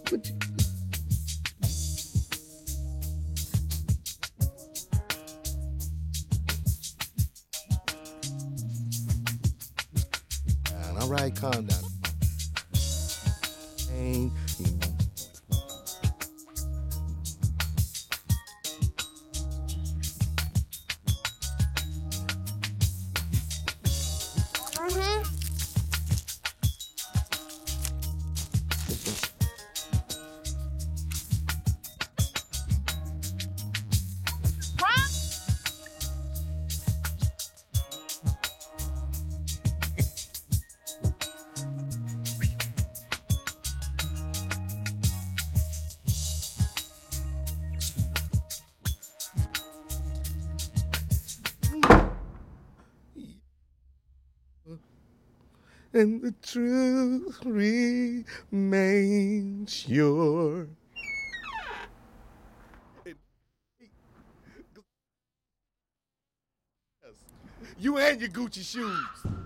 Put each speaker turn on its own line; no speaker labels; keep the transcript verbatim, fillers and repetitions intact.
What you, all right, calm down. Ain't,
Mm-hmm. Huh?
and the truth remains sure. You and your Gucci shoes.